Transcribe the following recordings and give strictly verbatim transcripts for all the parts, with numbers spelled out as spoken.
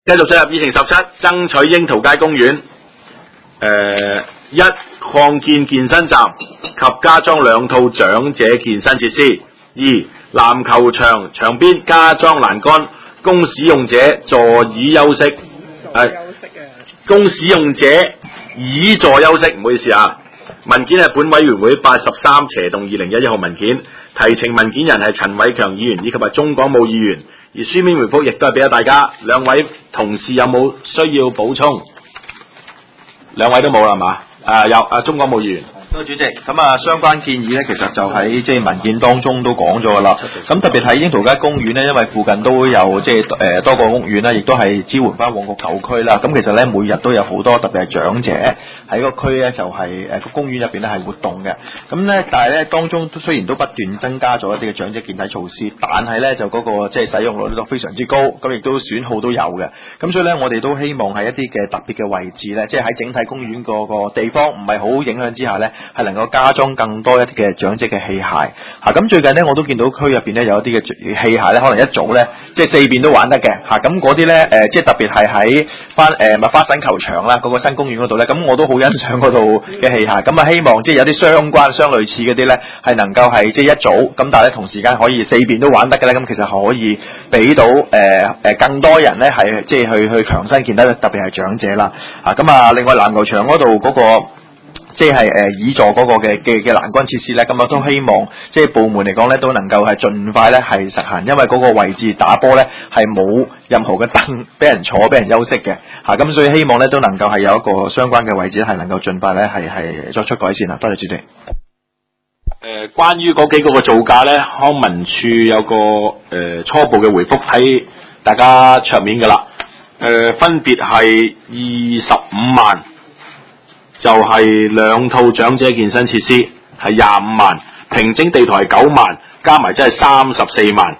繼續進入議程十七，爭取櫻桃街公園。誒、呃，一擴建健身站及加裝兩套長者健身設施。二籃球場場邊加裝欄杆，供使用者座椅休息。係供使用者椅座休息，唔好意思啊。文件係本委員會八十三斜洞二零一一號文件，提呈文件人係陳偉強議員以及係鍾廣武議員。而書面回覆亦都係俾咗大家，兩位同事有冇需要補充？兩位都冇啦，係嘛？啊有，啊鍾廣武議員。 多謝主席，咁啊相關建議咧，其實就喺即係文件當中都講咗噶啦。咁特別喺櫻桃街公園咧，因為附近都有即係誒多個屋苑啦，亦都係支援翻旺角舊區啦。咁其實咧每日都有好多特別係長者喺個區咧就係誒個公園入邊咧係活動嘅。咁咧但係咧當中雖然都不斷增加咗一啲嘅長者健體措施，但係咧就嗰個即係使用率都非常之高，咁亦都損耗都有嘅。咁所以咧我哋都希望喺一啲嘅特別嘅位置咧，即係喺整體公園嗰個地方唔係好影響之下咧，係能夠加裝更多一啲嘅長者嘅器械嚇。咁、啊、最近咧我都見到區入邊咧有一啲嘅器械咧，可能一早咧即係四邊都玩得嘅嚇。咁嗰啲咧誒，即係特別係喺翻誒麥花臣球場啦，嗰、那個新公園嗰度咧，咁我都好欣賞嗰度嘅器械。咁啊希望即係有啲相關相類似嗰啲咧，係能夠係即係一早咁，但係咧同時間可以四邊都玩得嘅咧，咁其實可以俾到誒誒、呃、更多人咧係即係去去強身健體，特別係長者啦。啊咁啊，另外籃球場嗰度嗰個。即係誒椅座嗰個嘅嘅嘅欄杆設施咧，咁我都希望即係部門嚟講咧，都能夠係盡快咧係實行，因為嗰個位置打波咧係冇任何嘅凳俾人坐、俾人休息嘅嚇，咁、啊、所以希望咧都能夠係有一個相關嘅位置係能夠盡快咧係係作出改善啦。多謝主席。誒、 呃，關於嗰幾個嘅造價咧，康文署有個誒、呃、初步嘅回覆喺大家桌面㗎啦。誒、呃，分別係二十五萬。就係兩套長者健身設施係廿五萬，平整地台九萬，加埋真係三十四萬。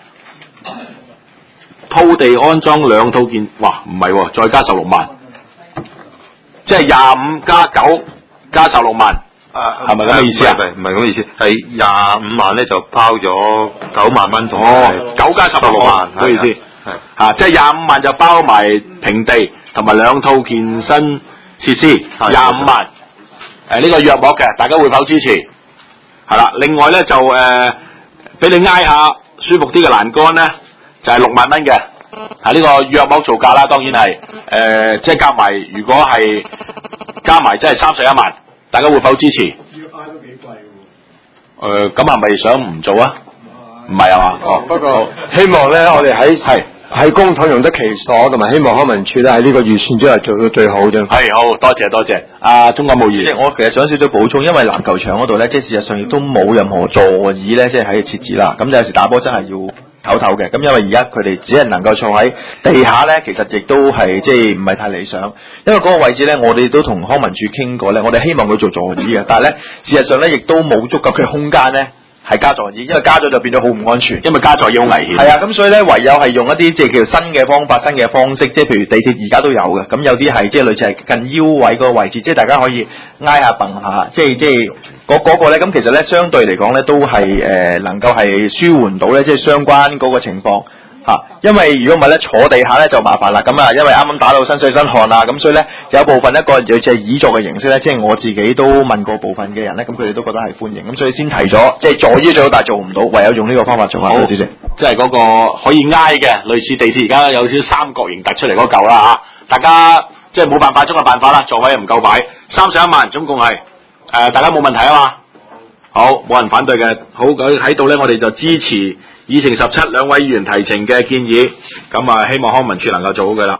鋪地安裝兩套健，哇唔係、哦，再加十六萬，即係廿五加九加十六萬。啊，係咪咁嘅意思啊？ 唔係唔係咁嘅意思，係廿五萬咧就包咗九萬蚊。 哦，九加十六萬，唔好意思。係嚇，即係廿五萬就包埋平地同埋兩套健身設施廿五萬，誒、呃、呢、這個約莫嘅，大家會否支持？係啦，另外咧就誒俾、呃、你挨下舒服啲嘅欄杆咧，就係、是、六萬蚊嘅，係呢個約莫造價啦，當然係誒、呃、即係加埋，如果係加埋即係三十一萬，大家會否支持？要挨都幾貴喎。誒，咁係咪想唔做啊？唔係啊嘛？哦，不過希望咧，我哋喺係。喺公帑用得其所，同埋希望康文署咧喺呢個預算之內做到最好啫。 係，好多謝多謝。阿鍾國務議員， 即係我其實想少少補充，因為籃球場嗰度咧，即係事實上亦都冇任何座椅咧，即係喺度設置啦。咁有時打波真係要唞唞嘅。咁因為而家佢哋只係能夠坐喺地下咧，其實亦都係即係唔係太理想。因為嗰個位置咧，我哋都同康文署傾過咧，我哋希望佢做座椅嘅，但係咧事實上咧亦都冇足夠嘅空間咧。係加座椅，因為加咗就變咗好唔安全， 因為加座椅好危險。 係啊，咁所以咧，唯有係用一啲即係叫新嘅方法、新嘅方式，即係譬如地鐵而家都有嘅。咁有啲係即係類似係近腰位嗰個位置，即係大家可以挨下蹦下，即係即係嗰嗰個咧。咁其實咧，相對嚟講咧，都係誒、呃、能夠係舒緩到咧，即係相關嗰個情況。嚇、啊，因為如果唔係咧，坐地下咧就麻煩啦。咁啊，因為啱啱打到身水身汗啊，咁所以咧有部分一個類似係椅座嘅形式咧，即係我自己都問過部分嘅人咧，咁佢哋都覺得係歡迎，咁所以先提咗，即係座椅最好，但係做唔到，唯有用呢個方法做下。好，主席， 即係嗰個可以挨嘅，類似地鐵而家有少少三角形突出嚟嗰嚿啦嚇。大家即係冇辦法中嘅辦法啦，座位又唔夠擺，三十一萬總共係誒、呃，大家冇問題啊嘛。好，冇人反對嘅，好咁喺度咧，我哋就支持議程十七兩位議員提呈嘅建議，咁啊希望康文署能夠做好佢啦。